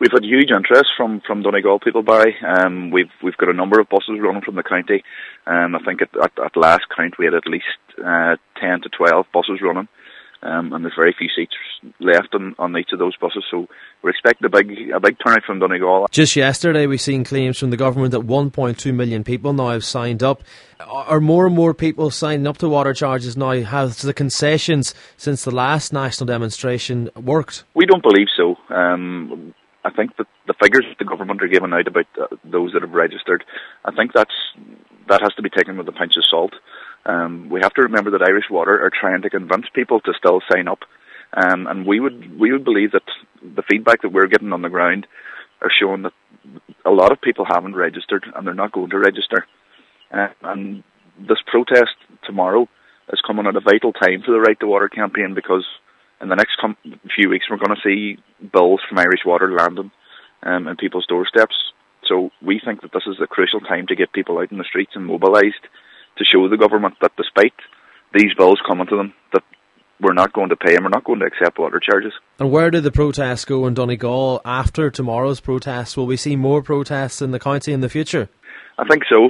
We've had huge interest from Donegal people, Barry. We've got a number of buses running from the county. I think at last count we had at least 10 to 12 buses running. And there's very few seats left on each of those buses, so we're expecting a big turnout from Donegal. Just yesterday we've seen claims from the government that 1.2 million people now have signed up. Are more and more people signing up to water charges now? Has the concessions since the last national demonstration worked? We don't believe so. I think that the figures the government are giving out about those that have registered, I think that has to be taken with a pinch of salt. We have to remember that Irish Water are trying to convince people to still sign up, and we would believe that the feedback that we're getting on the ground are showing that a lot of people haven't registered and they're not going to register. And this protest tomorrow is coming at a vital time for the Right to Water campaign, because in the next few weeks we're going to see bills from Irish Water landing in people's doorsteps. So we think that this is a crucial time to get people out in the streets and mobilised to show the government that despite these bills coming to them, that we're not going to pay and we're not going to accept water charges. And where do the protests go in Donegal after tomorrow's protests? Will we see more protests in the county in the future? I think so.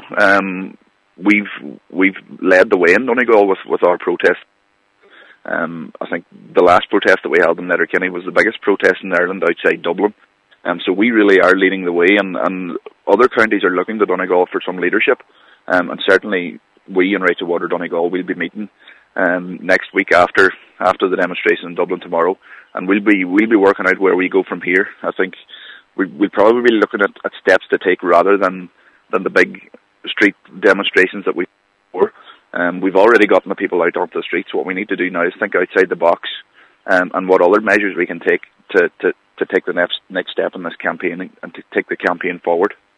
We've led the way in Donegal with our protest. I think the last protest that we held in Letterkenny was the biggest protest in Ireland outside Dublin. So we really are leading the way, and other counties are looking to Donegal for some leadership. And certainly we in Right to Water Donegal will be meeting next week after the demonstration in Dublin tomorrow, and we'll be working out where we go from here. I think we'll probably be looking at steps to take rather than the big street demonstrations that we before. We've already gotten the people out onto the streets. What we need to do now is think outside the box, and what other measures we can take to take the next step in this campaign and to take the campaign forward.